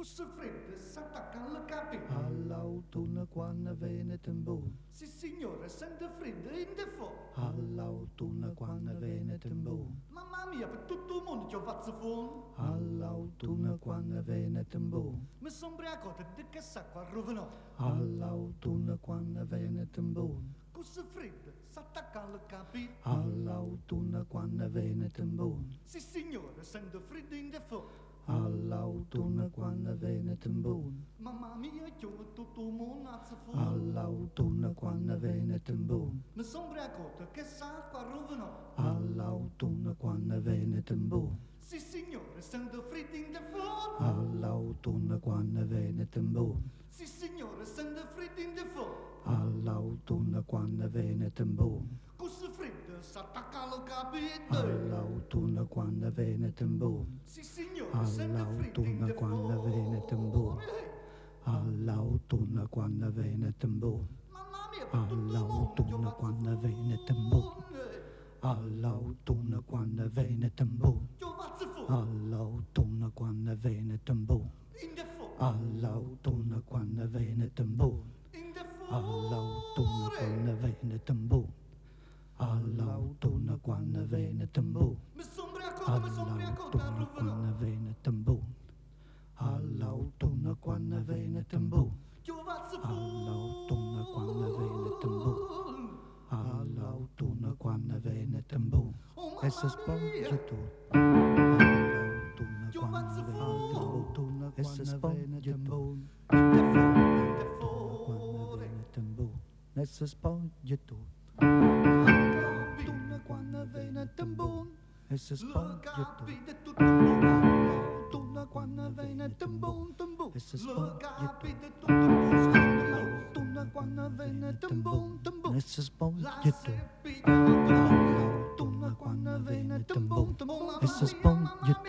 Cusse fredde s'attacca alla capi. All'autunno quando viene tempo. Sì signore, sente freddo in default. All'autunno quando viene tempo. Mamma mia, per tutto il mondo ci ho fatto fuoco. All'autunno quando viene tempo. Mi sono ubriacato di che sacco a rovinò. All'autunno quando viene tempo. Cusse fredde s'attacca alla capi. All'autunno quando viene tempo. Sì signore, sente freddo in default. All'autunno quando viene tempo. Mamma mia, ci ho tutto il mondo a fuoco. All'autunno quando viene tempo. Mi sono ubriacato che sacco a rovinò. All'autunno quando viene tempo. Sì signore, sente freddo in default. All'autunno quando viene tempo. Sì signore, sente freddo in default. All'autunno quando viene tempo. Cusse fredde s'attacca alla capite. All'autunno quando viene tempo. Sì signore, sente freddo in All'autunno quando viene tempo. All'autunno quando viene tempo. Mamma mia, per tutto il mondo ci ho All'autunno fatto quando viene tempo. All'autunno quando viene tempo. Ci ho fatto fuoco. All'autunno quando viene tempo. In default. All'autunno quando viene tempo. In default. All'autunno quando viene tempo. All'autunno quando viene tempo. Mi sono ubriacato a All'autunno rovinò. quando viene tempo. All'autunno quando viene tempo. Ci ho fatto All'autunno quando viene tempo. fuoco. All'autunno quando viene tempo. Oh E si mamma spoglia mia. tutto. All'autunno Ci ho quando fatto viene fuoco. tempo. E si spoglia tutto. In default. Quando viene tempo. E si spoglia tutto. All'autunno Quando viene tempo. E si Le spoglia tutto. capite tutto il mondo. All'autunno quando viene tempo. E si Le spoglia capite tutto. tutto il mondo. All'autunno quando viene tempo. E si spoglia La tutto. seppia alla All'autunno quando viene tempo. E si spoglia tutto.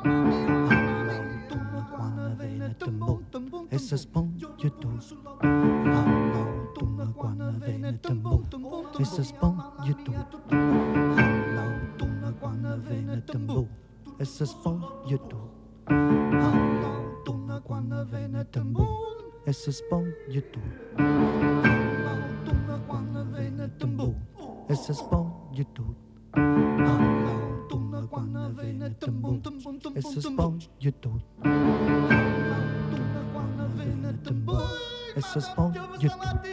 All'autunno quando viene tempo. E si spoglia tutto. All'autunno quando viene tempo. E si spoglia tutto. All'autunno quando viene tempo. E si spoglia tutto. All'autunno quando viene tempo. E si spoglia tutto. All'autunno quando viene tempo. E si spoglia tutto. All'autunno quando viene tempo. E si spoglia tutto. All'autunno quando viene tempo. E si spoglia tutto.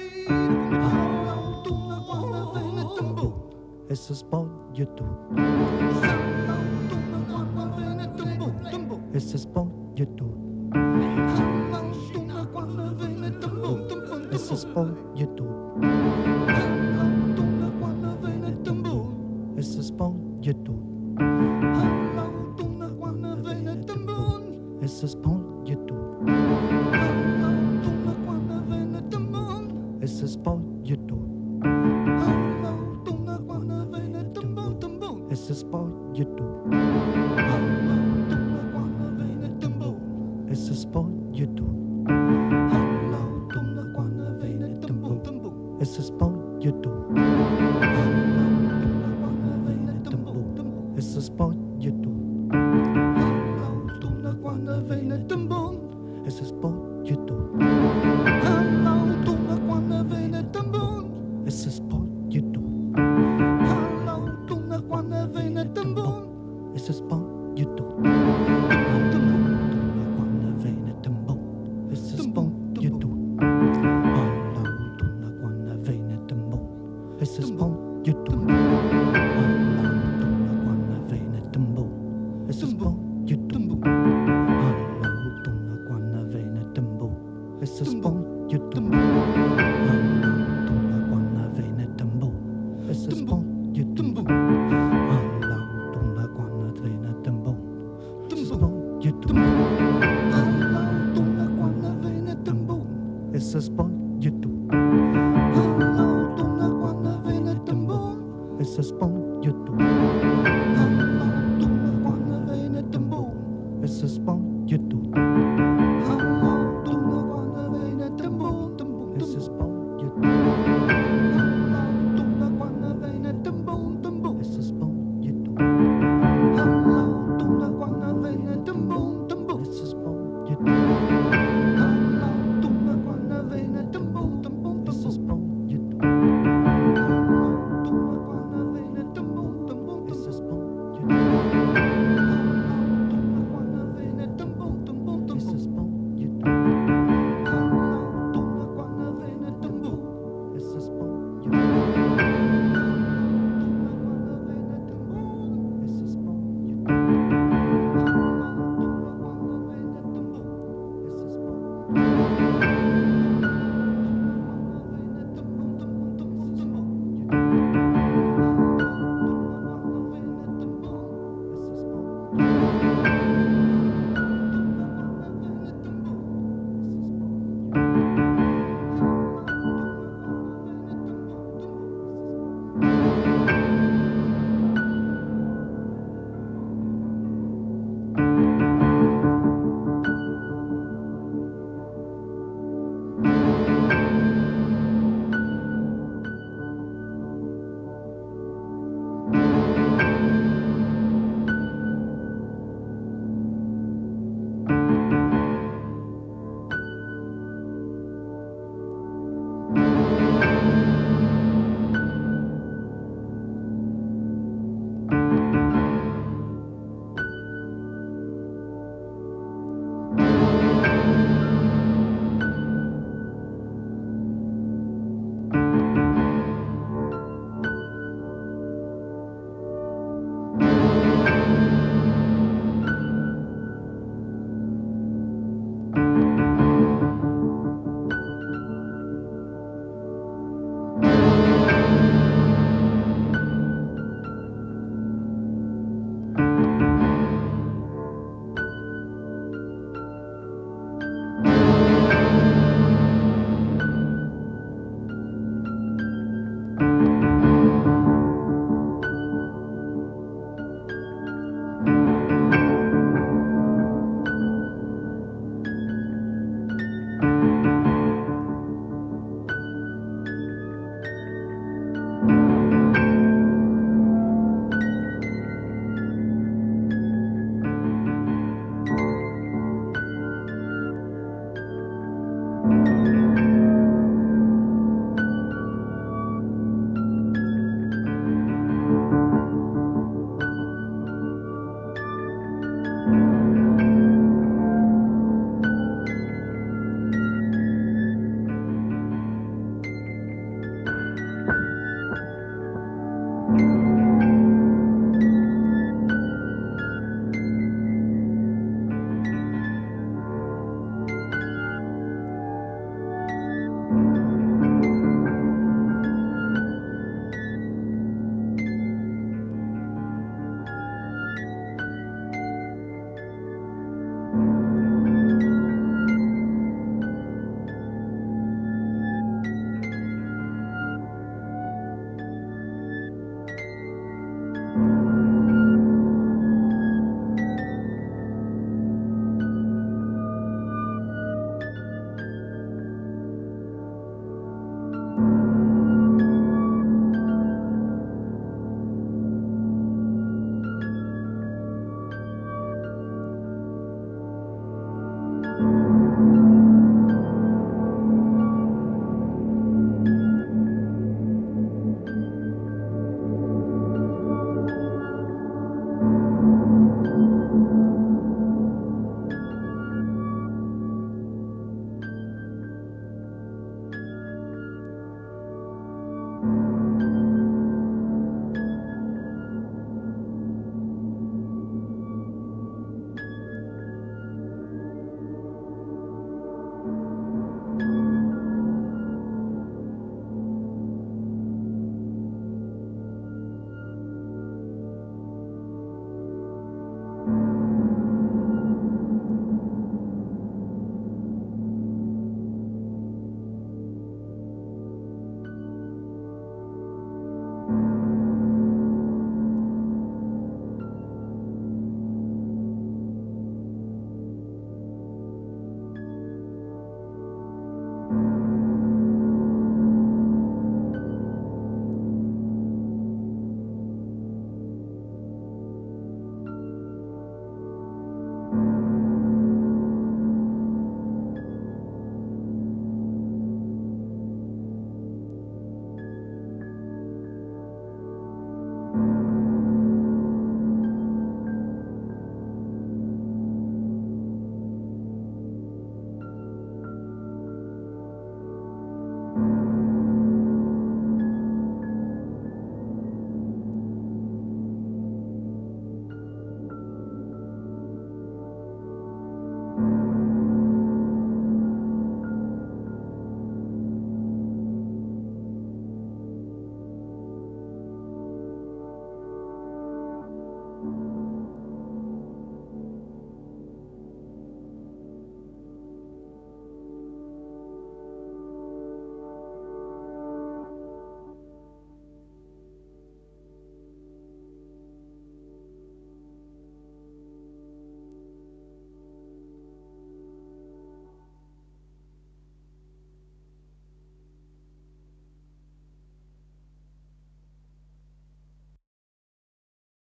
All'autunno quando viene tempo. E si spoglia tutto. All'autunno quando viene tempo. E si spoglia tutto. All'autunno quando viene tempo. E si spoglia tutto. All'autunno quando viene tempo. E si spoglia tutto. All'autunno quando viene tempo. E si spoglia tutto. All'autunno quando viene tempo. E si spoglia tutto. All'autunno quando viene tempo. E si spoglia tutto. All'autunno quando viene tempo. E si spoglia tutto. All'autunno quando viene tempo. E si spoglia tutto. All'autunno quando viene tempo. E si spoglia tutto. All'autunno quando viene tempo. E si spoglia tutto. All'autunno quando viene tempo. E si spoglia tutto. All'autunno quando viene tempo. E si spoglia tutto. All'autunno quando viene tempo. E si spoglia tutto. All'autunno quando viene tempo. E si spoglia tutto. All'autunno quando viene tempo. E si spoglia tutto. All'autunno quando viene tempo. E si spoglia tutto. All'autunno quando viene tempo. E si spoglia tutto. All'autunno quando viene tempo. E si spoglia tutto. All'autunno quando viene tempo. E si spoglia tutto. All'autunno quando viene tempo. E si spoglia